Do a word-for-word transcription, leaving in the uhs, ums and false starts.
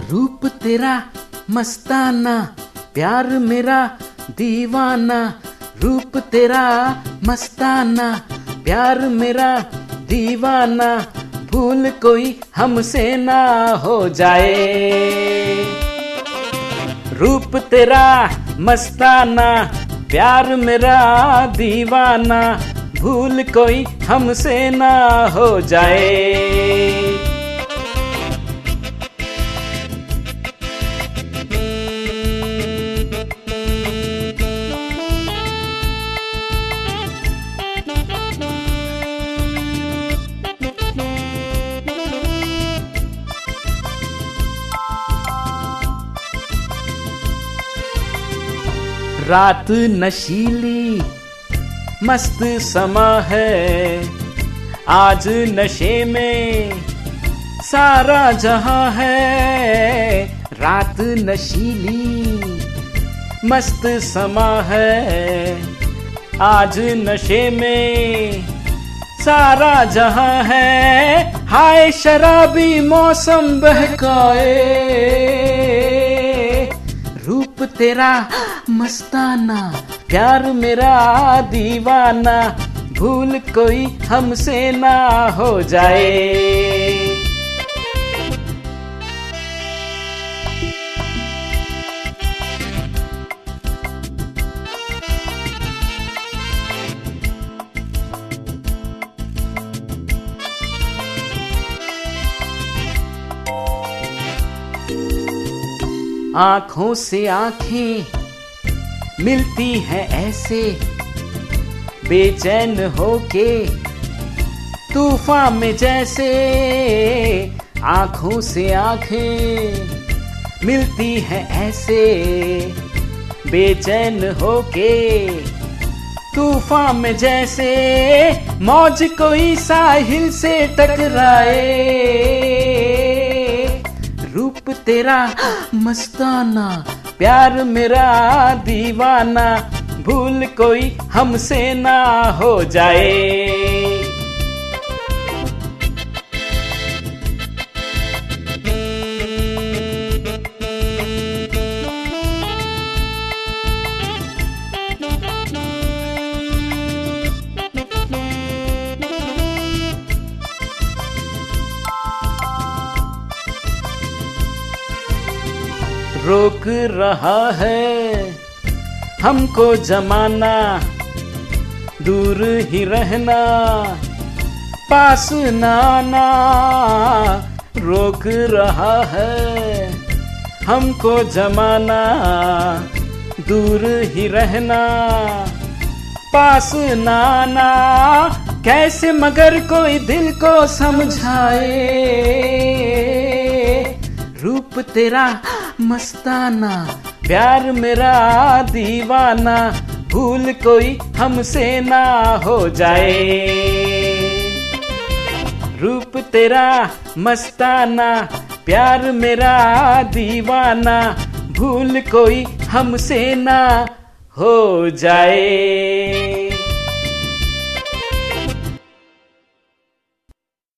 रूप तेरा मस्ताना, प्यार मेरा दीवाना। रूप तेरा मस्ताना, प्यार मेरा दीवाना। भूल कोई हमसे ना हो जाए। रूप तेरा मस्ताना, प्यार मेरा दीवाना। भूल कोई हमसे ना हो जाए। रात नशीली मस्त समा है, आज नशे में सारा जहां है। रात नशीली मस्त समा है, आज नशे में सारा जहां है। हाय शराबी मौसम बहकाए, रूप तेरा मस्ताना, प्यार मेरा दीवाना। भूल कोई हमसे ना हो जाए। आंखों से आंखें मिलती है ऐसे, बेचैन होके तूफान में जैसे। आंखों से आंखें मिलती है ऐसे, बेचैन होके तूफान में जैसे। मौज कोई साहिल से टकराए, रूप तेरा मस्ताना, प्यार मेरा दीवाना। भूल कोई हमसे ना हो जाए। रोक रहा है हमको जमाना, दूर ही रहना पास ना आना। रोक रहा है हमको जमाना, दूर ही रहना पास ना आना। कैसे मगर कोई दिल को समझाए, रूप तेरा मस्ताना, प्यार मेरा दीवाना। भूल कोई हमसे ना हो जाए। रूप तेरा मस्ताना, प्यार मेरा दीवाना। भूल कोई हमसे ना हो जाए।